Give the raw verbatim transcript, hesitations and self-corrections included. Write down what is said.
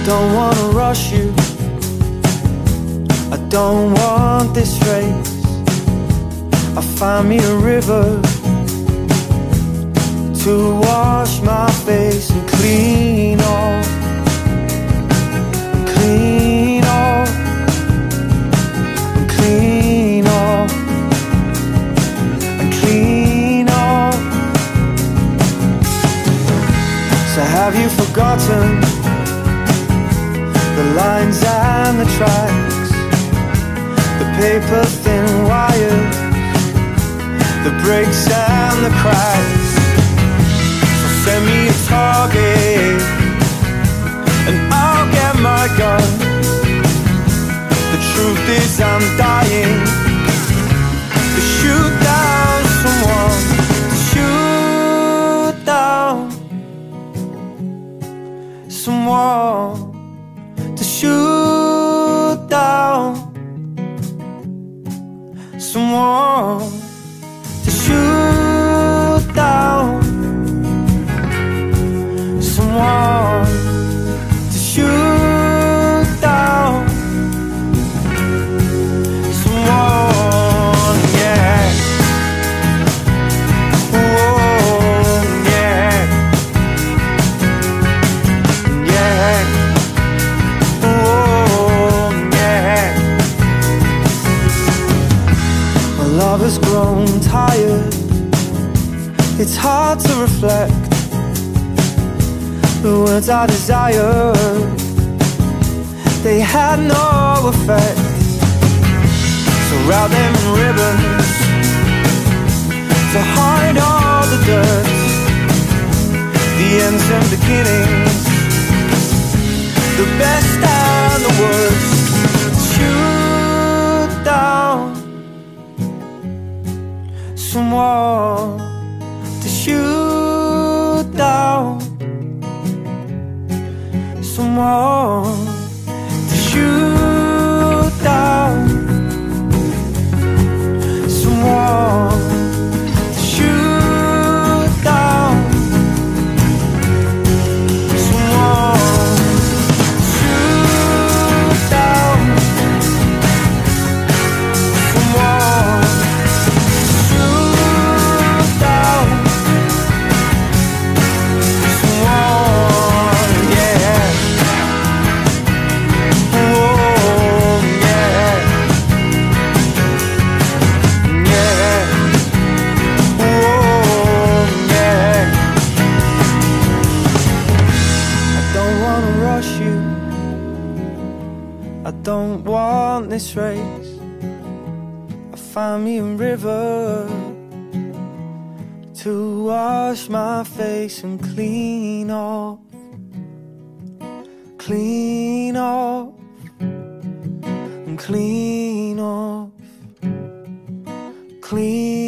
don't wanna rush you, I don't want this race. I find me a river to wash my face and clean off, clean off, and clean off, and clean off. So have you forgotten the lines and the tracks, the paper thin wires, the breaks and the cracks? So send me a target and I'll get my gun. The truth is I'm dying to shoot down someone, to shoot down someone, to shoot down someone, to shoot down someone, to shoot down someone, yeah. Whoa, yeah, yeah. Whoa, yeah. My love has grown tired, it's hard to reflect the words I desired, they had no effect. So wrap them in ribbons to hide all the dirt, the ends and beginnings, the best and the worst. Shoot down someone, to shoot down someone, to shoot down someone, to shoot down someone, shoot down someone, shoot down someone, yeah. I don't want this race. I find me a river to wash my face and clean off, clean off, and clean off, clean